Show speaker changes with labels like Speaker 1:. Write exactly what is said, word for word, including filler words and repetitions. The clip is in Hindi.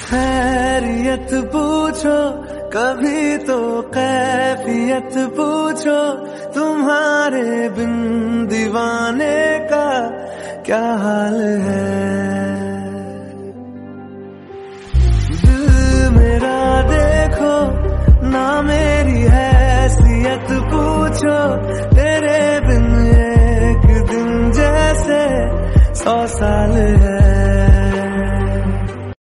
Speaker 1: खैरियत पूछो, कभी तो कैफियत पूछो, तुम्हारे बिन दीवाने का क्या हाल है। दिल मेरा देखो ना, मेरी हैसियत पूछो, तेरे बिन एक दिन जैसे सौ साल है।